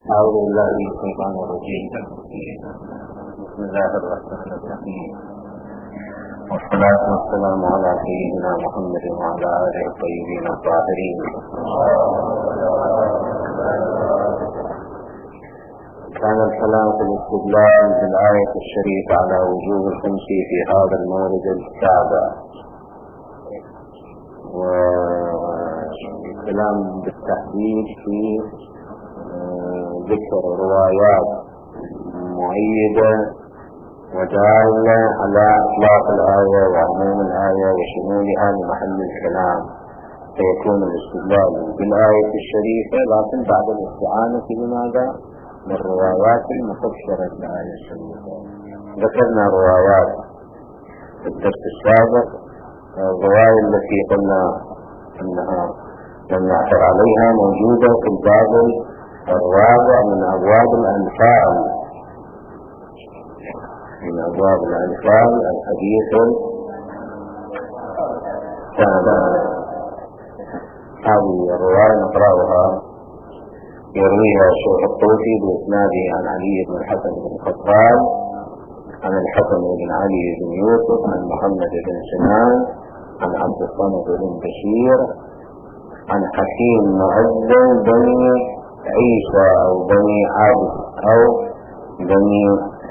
أعوذ بالله من الشيطان الرجيم. بسم الله الرحمن الرحيم، والصلاة والسلام على سيدنا محمد وعلى آله الطيبين الطاهرين. كان الكلام في الاستدلال بالآية الشريفة على وجوب الخمس في هذا المورد السابع، والكلام بالتحديد في ذكر روايات مؤيدة ودالة على إطلاق الآية وعموم الآية وشمولها لمحل الكلام، فيكون الاستدلال بالآية الشريفة لكن بعد الاستعانة بماذا؟ بالروايات المفسرة للآية الشريفة. ذكرنا روايات في الدرس السابق، الرواية التي قلنا أنها لم نعثر عليها موجودة في الباب الرابع من أبواب الأنفال، من أبواب الأنفال الحديث الثاني. هذه الرواية نقرأها، يرويها الشيخ الطوسي بإسناده عن علي بن الحسن بن خطاب عن الحسن بن علي بن يوسف عن محمد بن سنان عن عبد الصمد بن بشير عن حكيم مؤذن بني عيسى أو بني عبد أو بني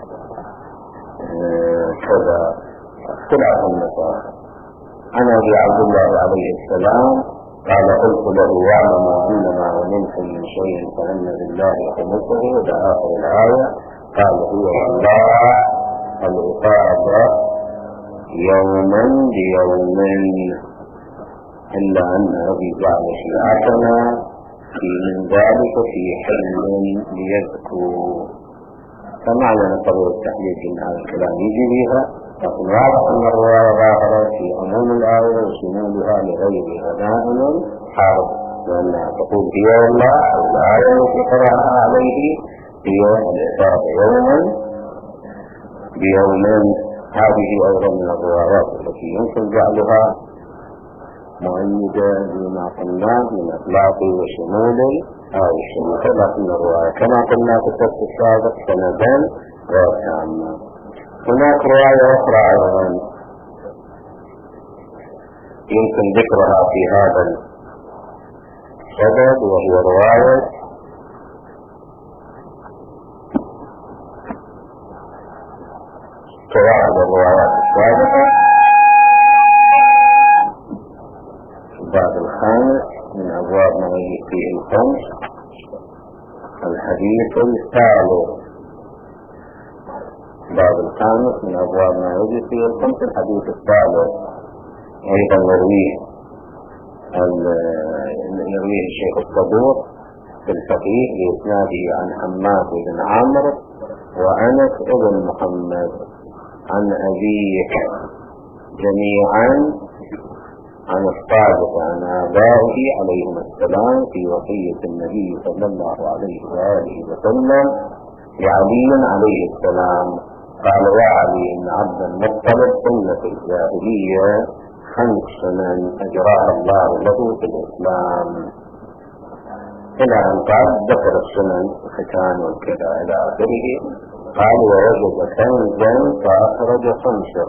كذا سلعة النصارى عن أبي عبد الله عليه السلام قال: قلت له: واعلم أنما غنمت من شيء فأن لله خمسه إلى آخر الآية. قال: هو الله العقاب يوما بيوم، إلا أن أبي جعل شيعتنا في من ذلك في حل ليذكوا. فمعنى نقضي التحليل من هذا الكلام يجي بها، لكن واضح أن الرواية ظاهرة في عموم الآية وشمولها لغير غنائم حارب، لأنها تقول هي والله الآية التي قرأها عليه هي العقاب يوما بيوم. هذه أيضا من الروايات التي يمكن جعلها مؤيدة لما قلناه من إطلاق وشمول أو الشمول، لكن الرواية كما قلنا في الدرس السابق سندا وتامة. هناك رواية أخرى أيضا يمكن ذكرها في هذا الصدد، وهي رواية كواحد الروايات السابقة الباب الخامس من أبواب ما يجي فيه الخمس، الحديث الثالث. الباب الخامس من أبواب ما يجي فيه الخمس الحديث الثالث، أيضا يرويه الشيخ الصدوق في الفقيه بإسناده عن حماد بن عمرو وأنس بن محمد عن أبيه جميعا عن الصادق عن آبائه عليهم السلام في وصية النبي صلى الله عليه وآله وسلم لعلي عليه السلام قال: يا علي إن عبد المطلب سنة الجاهلية 5 سنن أجراها الله له في الإسلام، إلى أن قال ذكر السنن الختان والكذا إلى آخره. قال: ووجد كنزا فأخرج 5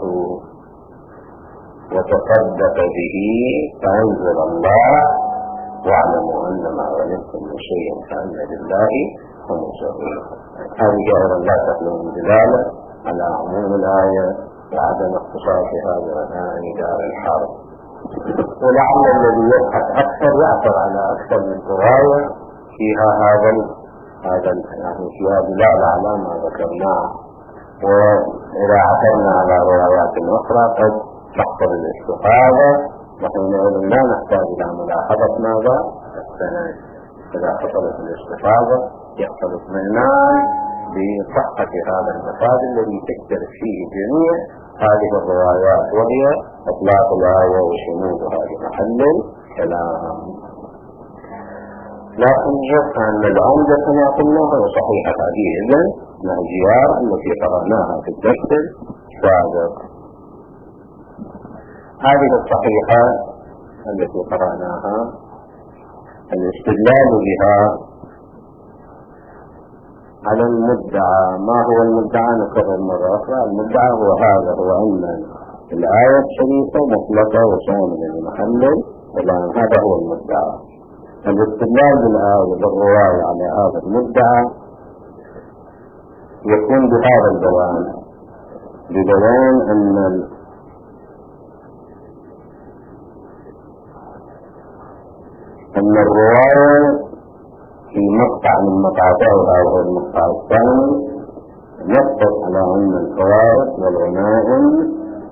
وتصدق به فأنزل الله: واعلموا أن ما غنمتم من شيء فأن لله خمسه. هذه أيضا لا تخلو من دلالة على عموم الآية وعدم اختصاصها بغنائم دار الحرب. ولعل الذي يبحث أكثر يعثر على أكثر من رواية فيها هذا يعني فيها دلالة على ما ذكرناه، وإذا عثرنا على روايات أخرى قد تحصل الاستفادة، وحينئذ لا نحتاج إلى ملاحظة ماذا؟ السند. إذا حصلت الاستفادة يحصل اطمئنان بصحة هذا المفاد الذي تشترك فيه جميع هذه الروايات، وهي إطلاق الآية وشمولها بمحل الكلام. لكن جزء أن العمدة كما قلنا هو صحيحة هذه إذن من الجيار التي قرأناها في الدرس السابق. هذه الصحيحة التي قرأناها الاستدلال بها على المدعى. ما هو المدعى؟ نكرر مرة أخرى. المدعى هو هذا، هو أن الآية الشريفة مطلقة وشاملة لمحله، والآن هذا هو المدعى. الاستدلال بالآية بالرواية على هذا المدعى يكون بهذا البيان، ببيان أن الرواية في مقطع من مقاطعها وهو المقطع الثاني يتفق على أن الفوائد والغنائم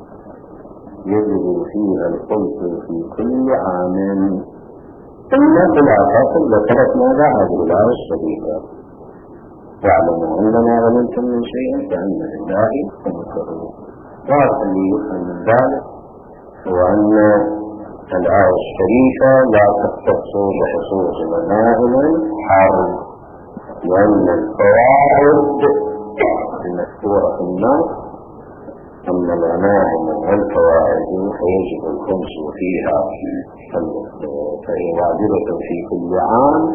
يجب فيها الخلق في كل عام، ثم في الآخر ذكرت ماذا؟ هذه الآية الشريفة: واعلموا أنما غنمتم من شيء فأن لله خمسه. والذي يفهم من ذلك هو أن الآية الشريفة لا تختص بخصوص غنائم الحرب، لأن الفوائد المذكورة في النص أن الغنائم والفوائد فيجب الخمس فيها، فهي واجبة في كل عام.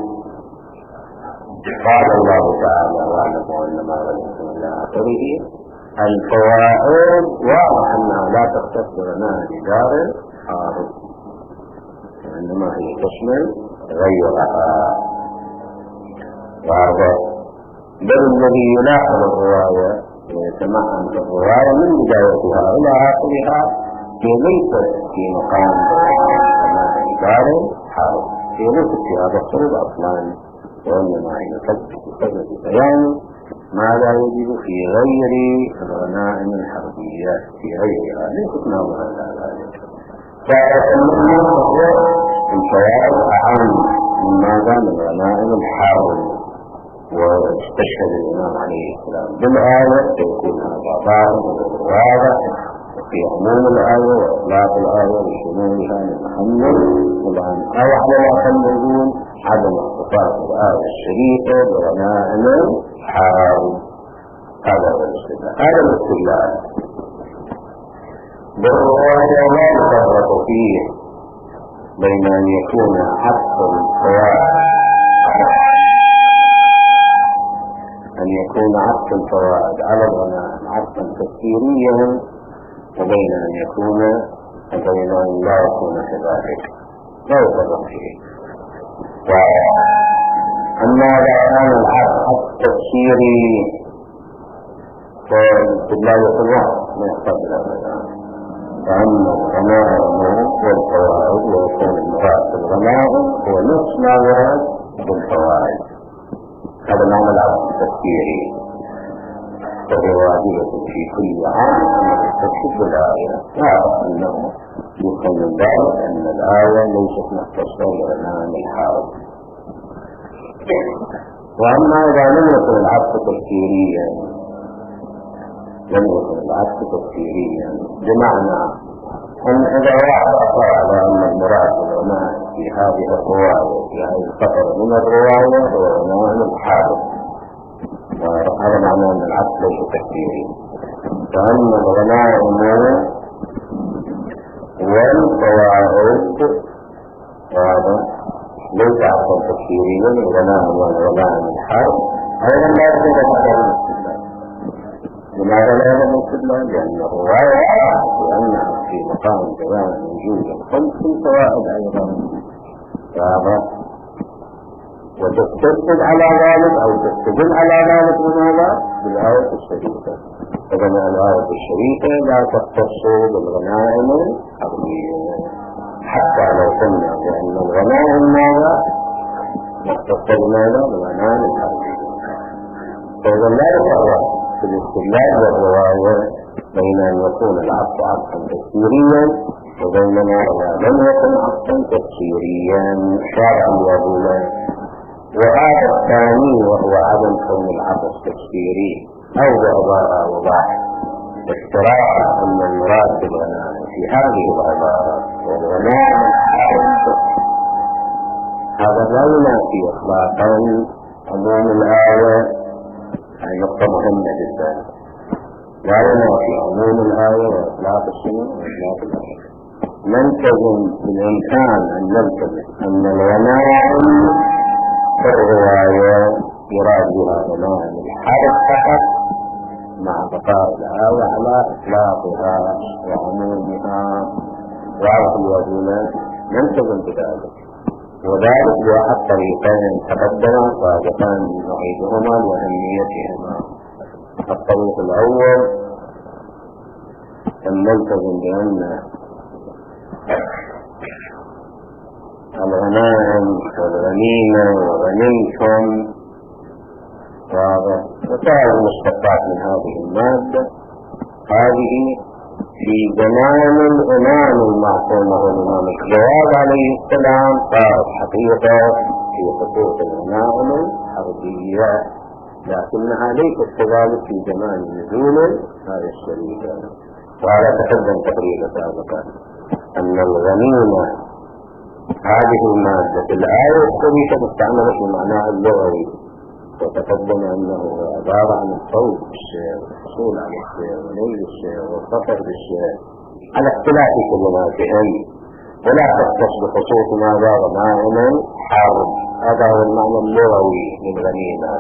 قال الله تعالى: واعلموا أنما غنمتم إلى آخره. الفوائد واضح أنها لا تختص بغنائم دار الحرب، وإنما هي تشمل غيرها. وهذا بل الذي يلاحظ الرواية ويتمعن في الرواية من بدايتها إلى آخرها هي ليست في مقام دار الحرب، هي ليست في هذا الصوب أصلا، وإنما هي تقصد بيان ما لا يجب في غير الغنائم الحربية، في غيرها ليست ناظرة إلى ذلك. الفوائد أعم من ماذا؟ من غنائم الحرب. واستشهد الإمام عليه السلام بالآية فيكون هذا ظاهر واضح في عموم الآية وإطلاق الآية وشمولها لمحمد والآن، أو على الأقل عدم اختصاص الآية الشريفة بغنائم الحرب. هذا هو الاستدلال. هذا الاستدلال بالرواية لا يفرق فيه بين أن يكون عطف الفوائد على الغنائم عطفا تفسيريا، وبين أن لا يكون كذلك، لا يفرق فيه. أما إذا كان العطف تفسيري فالاستدلال يكون واحد، ما يحتاج إلى هذا. فأما الغنائم والفوائد ويكون المراد بالغنائم هو نفس ما ورد بالفوائد، هذا معنى العطف التفسيري، فهي واجبة في كل عام تكتب الآية. واضح أنه يفهم من ذلك أن الآية ليست مختصة بغنائم الحرب. وأما إذا لم يكن العطف تفسيريا بمعنى أن إذا وافق على أن المراد بالغنائم في هذه الرواية في هذه الفترة من الرواية هو غنائم الحرب، هذا معنى أن العطف ليس تفسيري. فأما الغنائم والفوائد هذا ليس عطفا تفسيريا، الغنائم والغنائم الحرب أيضا لا يوجد مكان الاستدلال. لماذا لا يوجد الاستدلال؟ لأن الرواية لأنها في مقام بيان وجود الخمس في الفوائد أيضا، وتستدل على ذلك أو تستدل على ذلك بماذا؟ بالآية الشريفة. إذن الآية الشريفة لا تختص بالغنائم الحربية، حتى لو قلنا بأن الغنائم ماذا؟ مختصة بماذا؟ بالغنائم الحربية. فإذا لا يفرق في الاستدلال والرواية بين أن يكون العطف عطفا تفسيريا وبينما إذا لم يكن عطفا تفسيريا شرعا وظلا. وهذا الثاني وهو عدم كون العطف تفسيري أو بعبارة وضح افتراء أن المراد بالغنائم في هذه العبارة والغنائم الحرب، هذا لا ينافي إطلاقا عموم الآية. هذه نقطة مهمة جدا، لا ينافي عموم الآية وإطلاق السنة وإطلاق الآية. نلتزم بالإمكان أن نلتزم أن الغنائم في الرواية يراد بها غنائم الحرب فقط مع بقاء الآية على إطلاقها وعمومها، وعرف الذين ننتظم بذلك، وذلك بأحد طريقين تقدم سابقا نعيدهما لأهميتهما. الطريق الأول أن نلتزم بأن الغنائم والغنيمة وغنيمكم وسائر المشتقات من هذه المادة هذه في زمان الإمام المعصوم والإمام الجواد عليه السلام صارت حقيقة في خصوص الغنائم الحربية، لكنها ليست كذلك في زمان نزول هذه الشريعة. وعلى تقدم تقريبا سابقا أن الغنيمة هذه المادة في الآية الشريفة مستعملة في معناها اللغوي، وتقدم أنه عبارة عن الصوت بالشيء والحصول على الشيء ونيل الشيء والظفر بالشيء على اختلاف كلماتهم، ولا تختص بخصوص ماذا غنائم حرب. هذا هو المعنى اللغوي للغنيمة.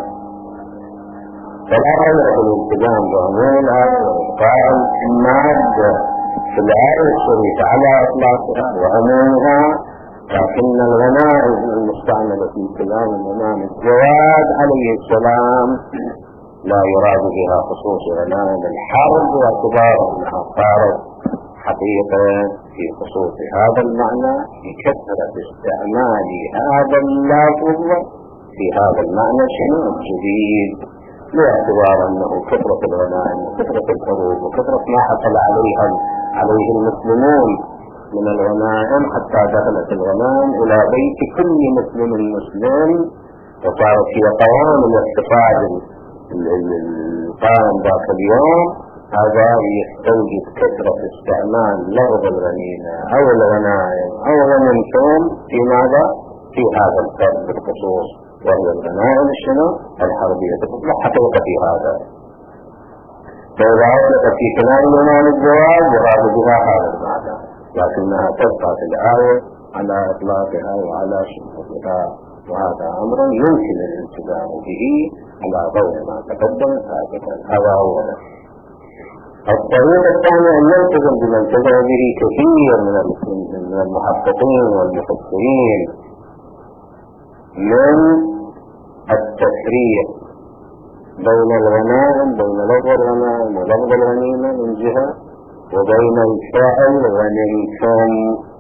فلا فرق في الالتزام بعموم الآية وإبقاء المادة في الآية الشريفة على إطلاقها وعمومها، لكن الغنائم المستعملة في كلام الإمام الجواد عليه السلام لا يراد بها خصوص غنائم الحرب، باعتبار أنها صارت حقيقة في خصوص هذا المعنى بكثرة استعمال هذا اللفظ في هذا المعنى شنو الجديد، باعتبار أنه كثرة الغنائم وكثرة الحروب وكثرة ما حصل عليه المسلمون من الغنائم حتى دخلت الغنائم إلى بيت كل مسلم وصارت هي قوام الاقتصاد القائم ذاك اليوم. هذا يستوجب كثرة استعمال لفظ الغنيمة أو الغنائم أو غنيمتم في ماذا؟ في هذا الفرد بالخصوص، وهي الغنائم الحربية تطلق حقيقة في هذا. فإذا أطلق في كلام الإمام الجواد يراد بها هذا المعنى، لكنها تبقى في الآية على إطلاقها وعلى شبهتها، وهذا أمر يمكن الالتزام به على ضوء ما تقدم سابقا. هذا هو الطريق الثاني، أن نلتزم بما التزم به كثير من المحققين والمفسرين من التفريق بين الغنائم، بين لفظ الغنائم ولفظ الغنيمة من جهة، وبين الفعل غنيمتم.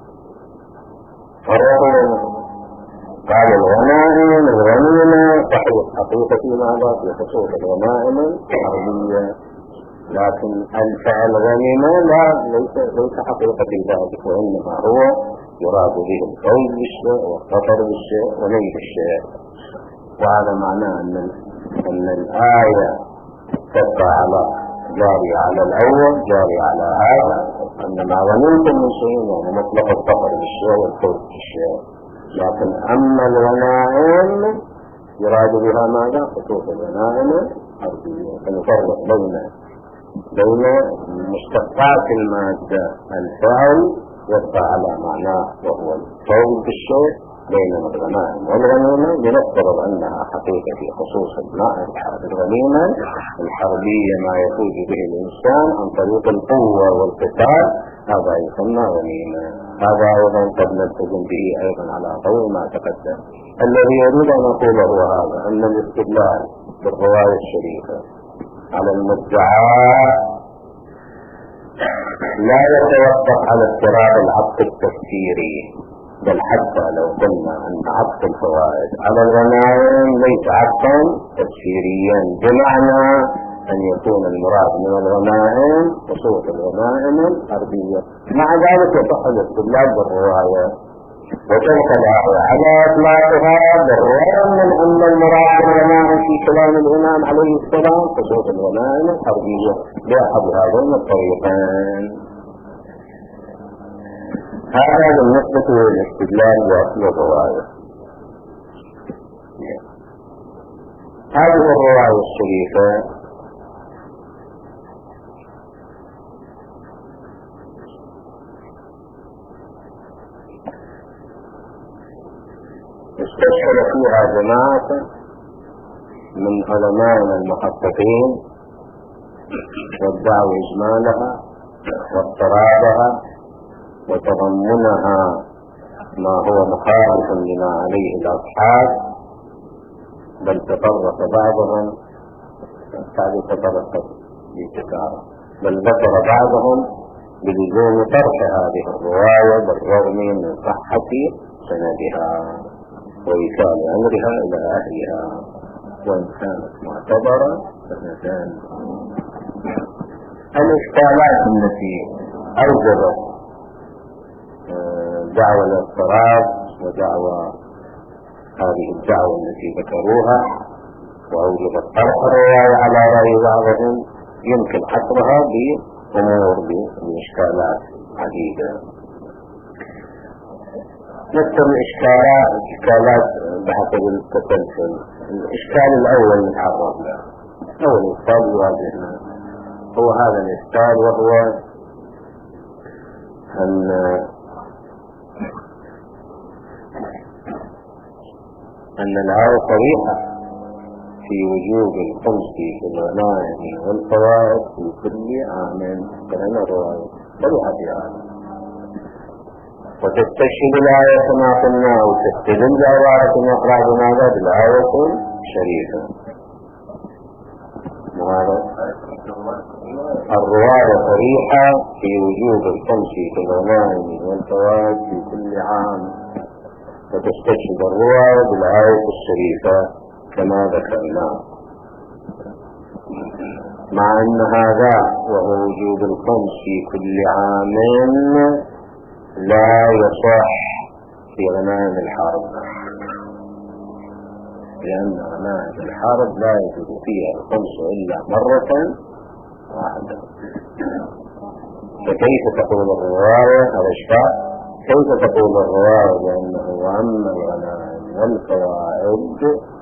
قال الغنائم الغنيمة تحدث حقيقة في ماذا؟ في خصوص الغنائم الحربية، لكن الفعل غنيمة ليس حقيقة في ذلك، وإنما هو يراد به الفوز بالشيء والظفر بالشيء ونيل الشيء. وهذا معناه أن الآية تبقى جاري على الأول جاري على هذا، أنما غنيمتم من شيء يعني مطلق الظفر بالشيء والفوز بالشيء. لكن أما الغنائم يراد بها ماذا؟ خصوص الغنائم الحربية. فنفرق بين مشتقات المادة الفعل يبقى على معناه وهو الفوز بالشيء، بينما الغنائم والغنيمة لنفترض أنها حقيقة في خصوص الغنيمة الحربية ما يفوز به الإنسان عن طريق القوة والقتال، هذا يسمى غنيمة. هذا أيضا قد نلتزم به أيضا على ضوء ما تقدم. الذي يريد أن أقوله هو هذا، أن الاستدلال بالرواية الشريفة على المدعى لا يتوقف على اضطراب العطف التفسيري، بل حتى لو قلنا أن عطف الفوائد على الغنائم ليس عطفا تفسيريا، بمعنى أن يكون المراد من الغنائم خصوص الغنائم الحربية. مع ذلك يصح الاستدلال بالرواية وتلك الآية على إطلاقها بالرغم من أن المراد بالغنائم في كلام الإمام عليه السلام خصوص الغنائم الحربية بأحد هذين الطريقين. هذا بالنسبة للاستدلال بأصل الرواية. هذه الرواية الشريفة استشهد فيها جماعة من علمائنا المحققين وادعوا إجمالها واضطرابها وتضمنها ما هو مخالف لما عليه الأصحاب، بل تطرق بعضهم بل ذكر بعضهم بلزوم طرح هذه الرواية بالرغم من صحة سندها وإيصال أمرها إلى أهلها، وإن كانت معتبرة فنزال. الإشكالات التي أوجبت دعوى الاضطراب ودعوى هذه الدعوة التي ذكروها وأوجبت طرح الرواية على رأي بعضهم يمكن حصرها بأمور بإشكالات عديدة. نذكر الإشكالات بحسب التسلسل. الإشكال الأول نتعرض له، أول إشكال يواجهنا هو هذا الإشكال، وهو أن الآية صريحة في وجوب الخمس في الغنائم والفوائد في كل عام، كما الرواية صريحة في هذا، وتستشهد الآية كما قلنا أو تستدل بعبارة أخرى بماذا؟ بالآية الشريفة. الرواية صريحة في وجوب الخمس في الغنائم والفوائد في كل عام، وتستشهد الرواية بالآية الشريفة كما ذكرنا، مع أن هذا وهو وجوب الخمس في كل عام لا يصح في غنائم الحرب، لأن غنائم الحرب لا يجوز فيها الخمس إلا مرة واحدة. فكيف تقول الرواية هذا الشيء؟ كيف تقول الرواية بأنه وأما الغنائم والفوائد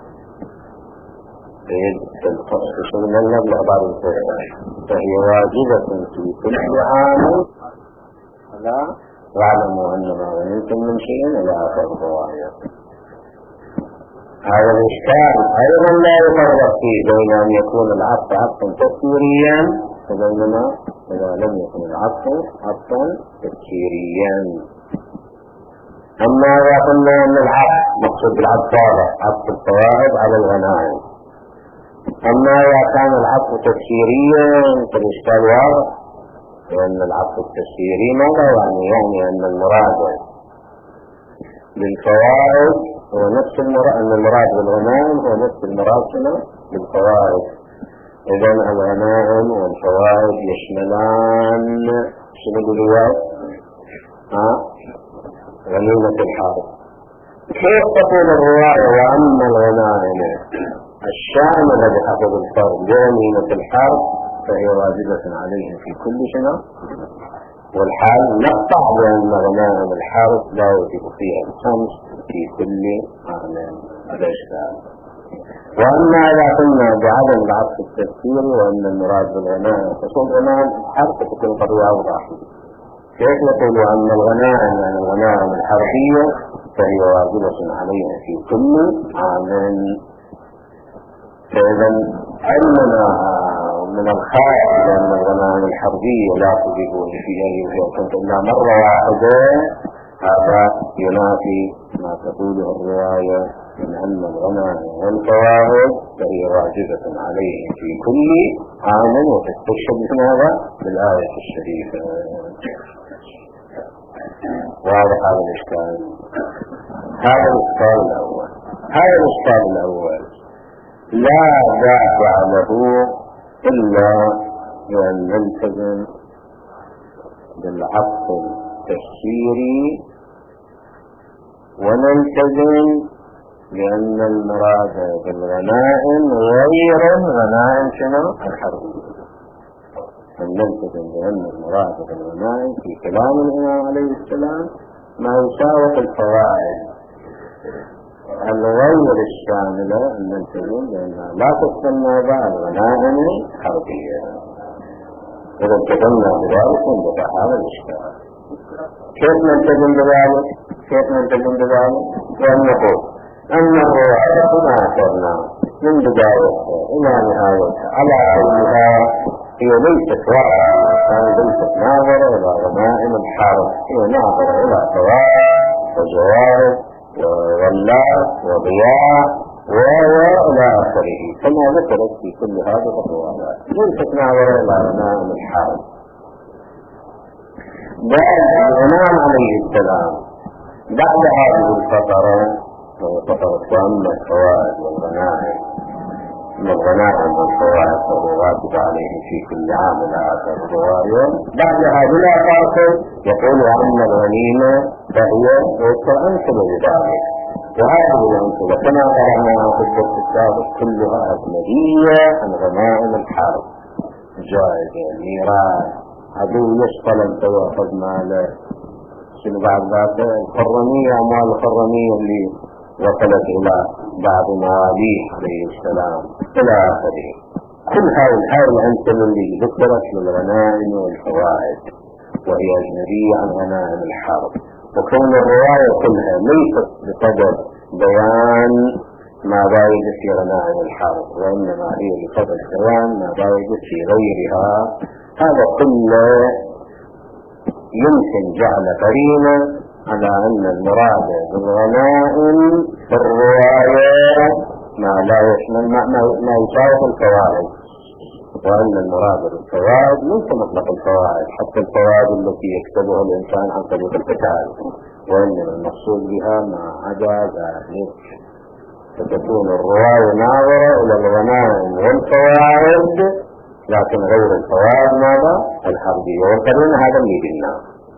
فهي واجبة في كل عام لا واعلموا أن ما غنمتم من شيء إلى آخر الرواية. هذا الإشكال أيضا لا يفرق فيه بين أن يكون العطف عطفا تفسيريا وبينما إذا لم يكن العطف عطفا تفسيريا. أما إذا قلنا أن العطف مقصود بالعطف هذا عطف الفوائد على الغنائم، أما إذا كان العطف تفسيريا فالإشكال واضح، لأن العطف التفسيري ماذا يعني أن المراد بالفوائد هو نفس أن المراد بالغنائم هو نفس المراد بالفوائد. إذن الغنائم والفوائد يشملان شنو بالرواية؟ غنيمة الحرب. كيف تقول الرواية وأما الغنائم الشاملة بحسب الفرد بغنيمة الحرب فهي واجبة عليهم في كل سنة، والحال نقطع بأن غنائم الحرب لا يجب فيها الخمس في كل عام. هذا إشكال. وأما إذا قلنا بعدم العطف التفسيري وأن المراد بالغنائم خصوص غنائم الحرب فتكون قضية أوضح. كيف نقول أن الغنائم يعني الغنائم الحربية فهي واجبة عليها في كل عام؟ فإذا علمنا من الخائف لأن الغنائم الحربية لا تجبون فيها يمكن إلا مرة واحدة، هذا ينافي ما تقوله الرواية من أن الغنائم والفوائد فهي واجبة عليه في كل عام، وتستشهد هذا بالآية الشريفة. واضح هذا الإشكال. هذا الإشكال الأول لا دافع له إلا بأن نلتزم بالعطف التفسيري ونلتزم بأن المراد بالغنائم غير الغنائم الحربية. نلتزم بأن المراد بالغنائم في كلام الإمام عليه السلام ما يساوق الفوائد الغير الشاملة، أن نلتزم بأنها لا تسمى بعد الغنائم الحربية. إذا التزمنا بذلك انتهى هذا الإشكال. كيف نلتزم بذلك؟ وأن نقول أن الرواية ما أثرنا من بدايتها إلى نهايتها على أنها هي ليست واقعة، ليست ناظرة إلى غنائم الحرب، هي ناظرة إلى ثواب وجوائز وغلات وضياء وإلى آخره كما ذكرت في كل هذه الروايات، ليست ناظرة إلى غنائم الحرب. بعد الإمام عليه السلام بعد هذه الفترة فترة أما الفوائد والغنائم من الغنائم والفوائد والراتب عليه في كل عام إلى آخر الرواية، بعدها بلا فاصل يقول أن الغنيمة فهي وتأمثل بذلك، وهذه الأمثلة كما قرأناها في الدرس السابق كلها أجنبية عن غنائم الحرب، جائزة، ميراث، عدو يشغل أن تأخذ ماله، شنو بعد ذلك الخرمية، أموال الخرمية اللي وصلت إلى بعض مواليه عليه السلام إلى آخره. كل هذه الأمثلة اللي ذكرت للغنائم والفوائد وهي أجنبية عن غنائم الحرب، وكون الرواية كلها ليست بقدر بيان ما بايد في غنائم الحرب، وإنما هي بقدر بيان ما بايد في غيرها. هذا كله يمكن جعل قرينة على أن المراد بالغنائم في الرواية ما لا يشمل ما يشارك الفوائد، وأن المراد بالفوائد ليس مطلق الفوائد حتى الفوائد التي يكتبها الإنسان عن طريق القتال، وإنما المقصود بها ما عدا ذلك، فتكون الرواية ناظرة إلى الغنائم والفوائد لكن غير الفوائد ماذا؟ الحربية، والقرينة هذا اللي قلنا.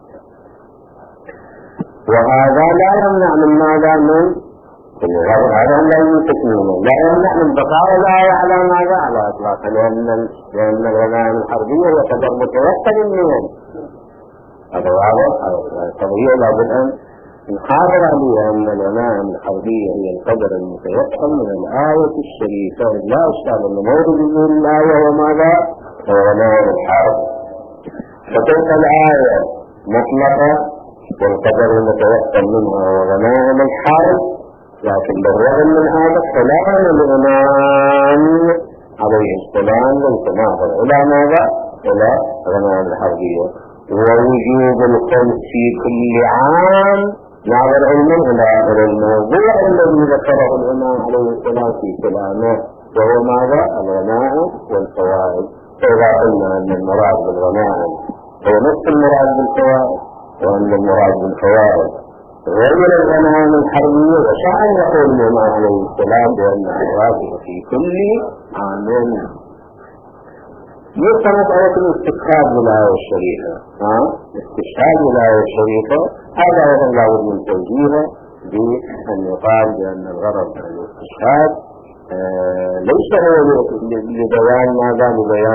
وهذا لا يمنع من ماذا؟ من هذا لا يمكنونه، لا يمنع من بقاء الآية على ماذا؟ على إطلاق، لأن الغنائم الحربية يعتبر متوكل منهم. هذا واضح. القضية لابد أن نحاضر عليها أن الغنائم الحربية هي القدر المتوكل من الآية الشريفة، لا إشكال أن مورد من الآية وماذا؟ وغنائم الحرب. فتلك الآية مطلقة والقدر المتوكل منها وغنائم الحرب، لكن بالرغم من هذا كلام الإمام عليه السلام ليس ناظر إلى ماذا؟ إلى غنائم الحربية. ووجوب الخمس في كل عام ناظر علما إلى الموضوع الذي ذكره الإمام عليه السلام في كلامه، وهو ماذا؟ الغنائم والفوائد. فإذا قلنا أن المراد بالغنائم هو نفس المراد بالفوائد، وأن المراد بالفوائد غير الغنائم الحربية، وشاء يقول الإمام عليه السلام بأنها واجبة في كل عام. يرتبط على الاستشهاد بالآية الشريفة، استشهاد بالآية الشريفة هذا أيضا لا بد من توجيهه بأن يقال بأن الغرض من الاستشهاد ليس هو لبيان ماذا؟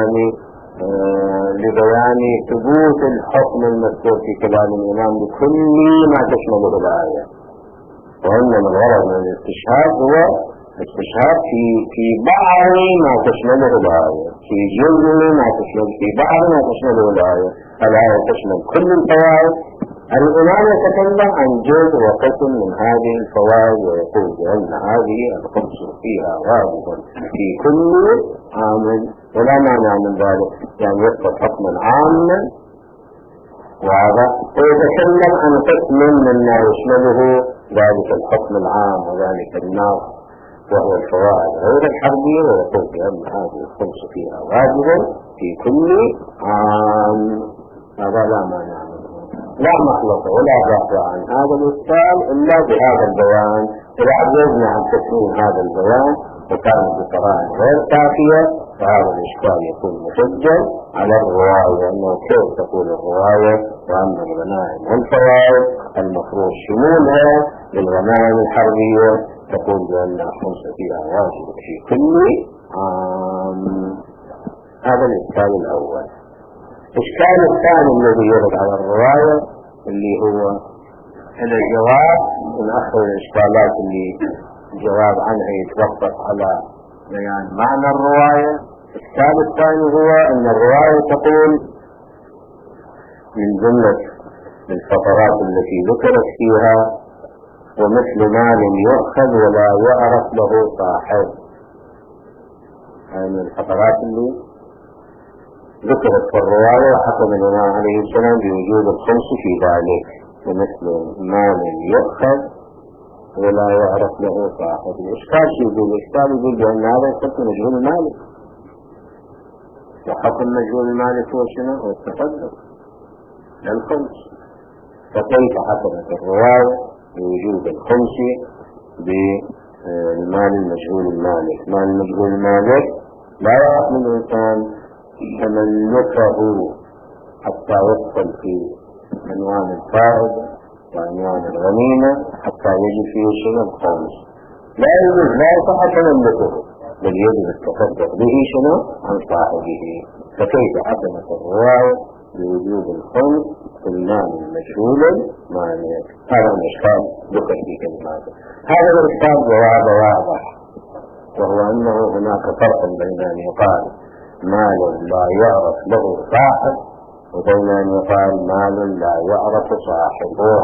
لبيان ثبوت الحكم المذكور في كلام الإمام بكل ما تشمله الآية، وإنما الغرض من الاستشهاد هو استشهاد في بعض ما تشمله الآية، في جزء ما تشمل، في بعض ما تشمله الآية. الآية تشمل كل الفوائد، الإمام يتكلم عن جزء وقسم من هذه الفوائد ويقول بأن هذه الخمس فيها واجب في كل عام، ولا مانع من ذلك، يعني يثبت حكما عاما وهذا، ويتكلم عن قسم مما يشمله ذلك الحكم العام وذلك النص وهو الفوائد غير الحربية، ويقول بأن هذه الخمس فيها واجب في كل عام. هذا لا مانع منه، لا مخلص ولا دافع عن هذا الإشكال إلا بهذا البيان. إذا عجزنا عن تسليم هذا البيان وكانت بقراءة غير كافية فهذا الإشكال يكون مسجل على الرواية، أنه كيف تقول الرواية وأن الغنائم والفوائد المفروض شمولها للغنائم الحربية تقول بأن الخمس فيها واجب في كل عام. هذا الإشكال الأول. الإشكال الثاني الذي يرد على الرواية اللي هو الجواب من أخر الإشكالات اللي الجواب عنها يتوقف على بيان معنى الرواية. الإشكال الثاني هو أن الرواية تقول من جملة الفقرات التي ذكرت فيها ومثل مال يؤخذ ولا يعرف له صاحب، من الفقرات اللي ذكرت في الرواية، وحكم الإمام عليه السلام بوجود الخمس في ذلك، ومثل مال يؤخذ ولا يعرف له صاحب. الإشكال يقول بأن هذا يخص مجهول المالك، وحكم مجهول المالك هو شنو؟ هو التصدق للخمس. فكيف حكمت الرواية بوجود الخمس بالمال المجهول المالك؟ مال المجهول المالك لا يعرف من الإنسان تملكه حتى يدخل في عنوان الفائدة وعنوان الغنيمة حتى يجد فيه شنو؟ الخمس. لا يجوز، لا يصح تملكه، بل يجب التصدق به شنو؟ عن صاحبه. فكيف حكمت الرواية بوجود الخمس في المال المجهول المالك؟ هذا الإشكال ذكر في كلماته. هذا الإشكال جواب واضح، وهو أنه هناك فرق بين أن يقال مال لا يعرف له صاحب وبين أن يقال مال لا يعرف صاحبه.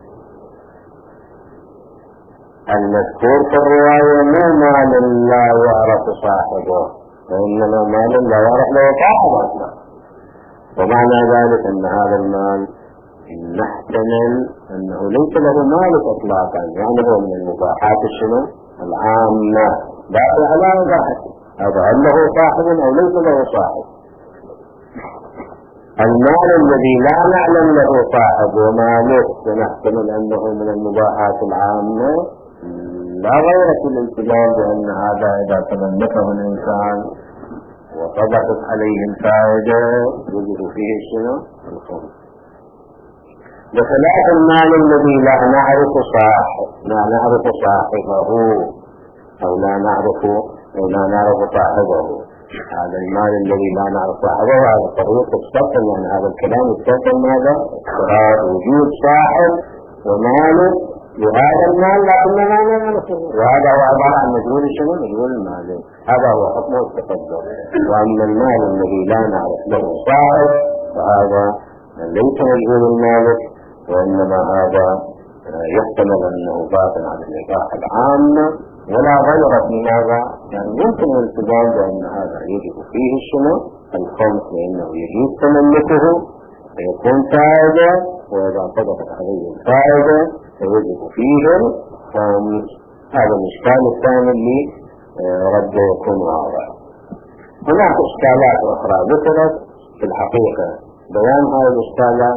المذكور في الرواية مو مال لا يعرف صاحبه، وإنما مال لا يعرف له صاحب أصلا. ومعنى ذلك أن هذا المال نحتمل أنه ليس له مالك إطلاقا، يعني هو من المباحات الشنو؟ العامة، باقي على مباحته. هذا هل له صاحب أو ليس له صاحب؟ المال الذي لا نعلم له صاحب ومالك نحتمل أنه من المباحات العامة، لا غير في الالتزام بأن هذا إذا تملكه الإنسان وطبقت عليه الفائدة يجب فيه شنو؟ الخمس. بخلاف المال الذي لا نعرف صاحبه أو لا نعرف صاحبه. هذا المال الذي لا نعرف صاحبه هذا طريق السطر، يعني هذا الكلام يستلزم ماذا؟ اقرار وجود صاحب ومالك لهذا المال لكننا لا نعرفه، وهذا هو عبارة عن مجهول شنو؟ مجهول المال. هذا هو حكمه التصدق. وأما المال الذي لا نعرف له صاحب فهذا ليس مجهول المالك، وإنما هذا يحتمل أنه باطن عن الإباحة العامة ولا غير في هذا. يعني يمكن الالتزام بأن هذا يجب فيه شنو؟ الخمس، لأنه يجب تملكه فيكون فائدة، وإذا صدقت عليه الفائدة فيجب فيه الخمس. هذا الإشكال الثاني اللي رد يكون واضح. هناك إشكالات أخرى ذكرت في الحقيقة بيان هذه الإشكالات،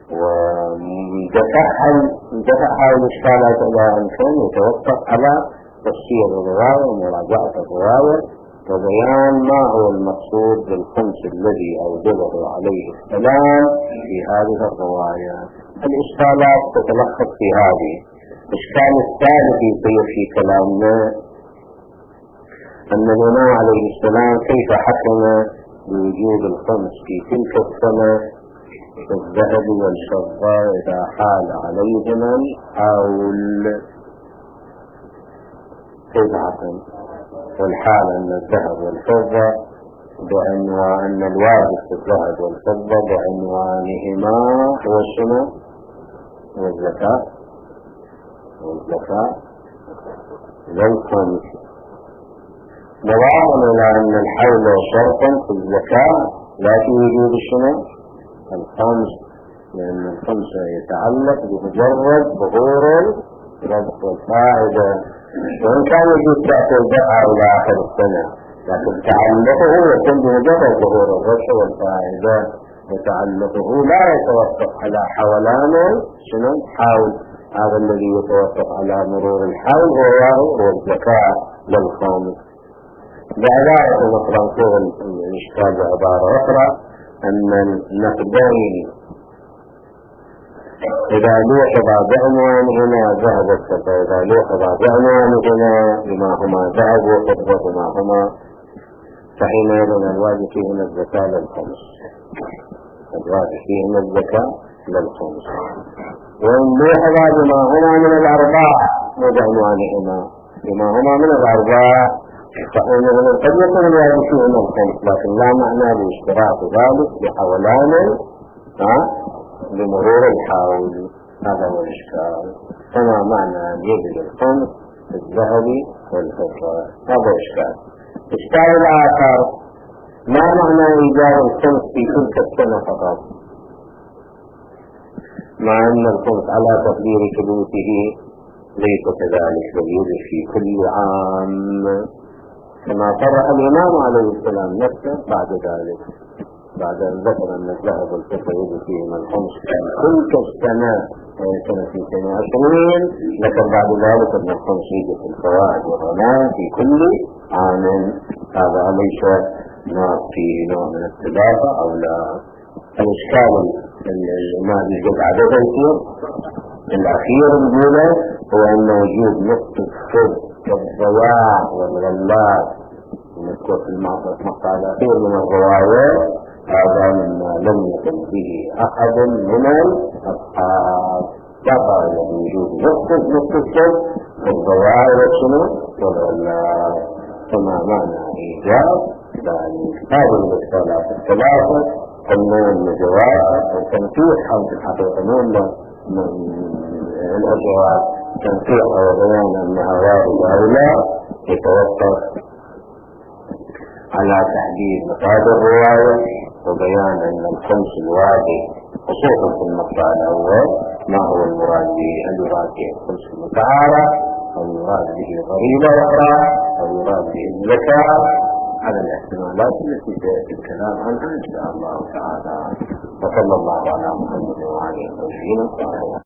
ودفع هذه الإشكالات إلى أن كان يتوقف على تفسير الرواية ومراجعة الرواية وبيان ما هو المقصود بالخمس الذي أوجبه عليه السلام في هذه الرواية. الإشكالات تتلخص في هذه. الإشكال الثالث في كلامنا أن الإمام عليه السلام كيف حكم بوجود الخمس في تلك السنة في الذهب والفضة إذا حال عليهما الحول. كيف حكم؟ والحال أن الذهب والفضة أن الواجب في الذهب والفضة بعنوانهما هو شنو؟ والزكاة والخمس، نظرا إلى أن الحول شرطا في الزكاة لا في وجود شنو؟ الخمس، لأن الخمس يتعلق بمجرد ظهور الربح والفائدة، وإن كان يجوز تأتي الدفع إلى آخر السنة، لكن تعلقه يكون بمجرد ظهور الربح والفائدة، وتعلقه لا يتوقف على حولان شنو؟ حول. هذا الذي يتوقف على مرور الحول هو الزكاة للخمس. بعبارة أخرى نصير الإشكال بعبارة أخرى أن النقدين إذا لوحظ بعنوانهما ذهب الفضة، إذا لوحظ بعنوانهما بما هما ذهب وفضة بما هما، فحينئذ الواجب فيهما الزكاة للخمس، الواجب فيهما الزكاة للخمس. وإن لوحظ بما هما من الأرباع وبعنوانهما بما هما من الأرباع فإنه قد يكون الواجب فيهما الخمس، لكن لا معنى لاشتراط ذلك بحولان بمرور الحول. هذا هو الإشكال. فما معنى أن يجب الخمس في الذهب والفضة؟ هذا إشكال. الإشكال الآخر ما معنى إيجاد الخمس في تلك السنة فقط، مع أن الخمس على تقدير ثبوته ليس كذلك، بل يوجد في كل عام كما صرح الإمام عليه السلام نفسه بعد ذلك، بعد أن ذكر أن الذهب والفضة يوجد فيهما الخمس في تلك السنة سنة 22، ذكر بعد ذلك أن الخمس يوجد في الفوائد والغنائم في كل عام. هذا ليس في نوع من التدافع أو لا. الإشكال ما يوجد عددا الأخير الأولى هو أن وجود نقص الصد والضياع والغلات ونذكر في المقطع الأخير من الرواية هذا مما لم يقل به أحد من الأصحاب، ذكر وجود نقص الصد والضياع والغلات، كما معنى إيجاب ذلك. هذه الإشكالات الثلاثة قلنا الجواب التنفيذ حول الحقيقة من الأجواب تنفيذ وبيان أنها واردة أو لا يتوقف على تحديد مصادر الرواية وبيان أن الخمس الواجب خصوصا في المقطع الأول ما هو المراد به، هل يراد به الخمس المتعارة أو يراد به ضريبة أخرى أو يراد به الزكاة، على الاحتمالات التي سيأتي الكلام عنها إن شاء الله تعالى. وصلى الله على محمد وعلى آله وصحبه.